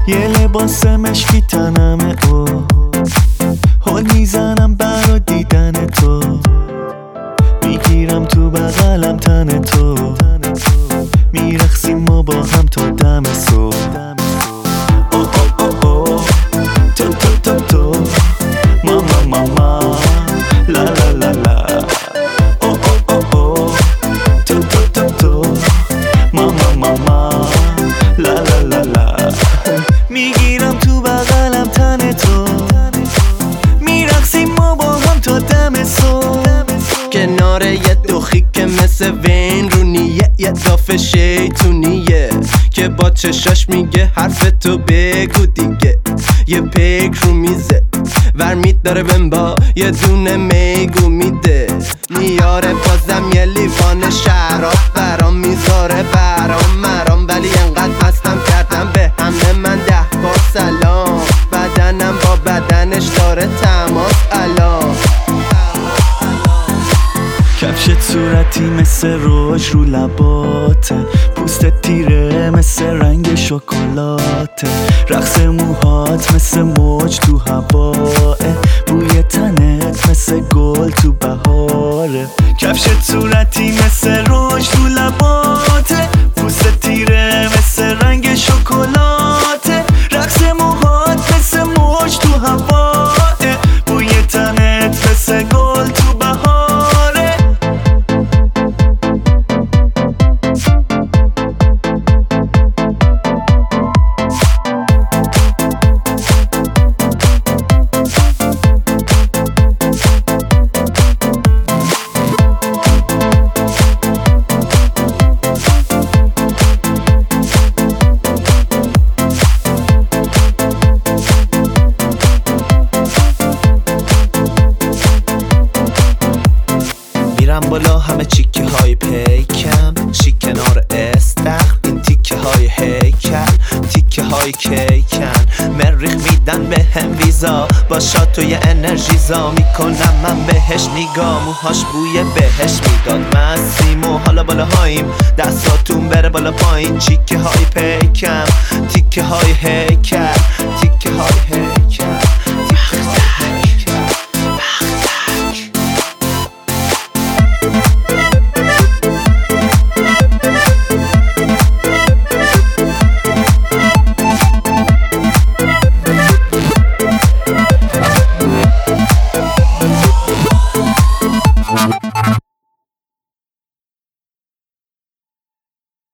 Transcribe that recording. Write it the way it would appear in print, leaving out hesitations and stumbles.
یه لباس مشکی تنمه حال میزنم برا دیدن تو، میگیرم تو بغلم تن تو، میرقصیم ما با هم تا دم صبح. او او او تو تو تو تو ماما ماما لا لا لا لا. او او او تو تو تو تو ماما ماما لا لا لا لا. میگیرم تو بغلم تن تو، میرقصیم ما با هم تا دم صبح. کنار یه دوخی که مثل وین رونیه، یه دافه شیطونیه که با چشاش میگه حرف تو بگو دیگه. یه پیک رو میزه ورمیت داره بمبا، یه دونه میگو میده. میاره بازم یه لیوان شراب برام میذاره برام مرام، ولی انقدر مستم کردم به همه من 10 بار سلام. بدنم با بدنش داره تماس الان. کفشت صورتی مثل روش رو لباته، پوستت تیره مثل رنگ شکلاته، رقص موهات مثل موج تو هواه، بوی تنت مثل گل تو بهاره. کفشت صورتی مثل روش رو لباته، پوستت تیره مثل رنگ شکلاته، رقص موهات مثل موج تو هواه، بوی تنت مثل گل تو بهاره. میرم بالا همه چیکه های پیکم، چی کنار استخر این تیکه های هیکل، تیکه های کیکن. مریخ میدن به هم ویزا، با شاتوی انرژیزا میکنم من بهش نگاه. موهاش بوی بهش میداد مسیم و حالا بالا هاییم، دستاتون بره بالا پایین. چیکه های پیکم تیکه های هیکل.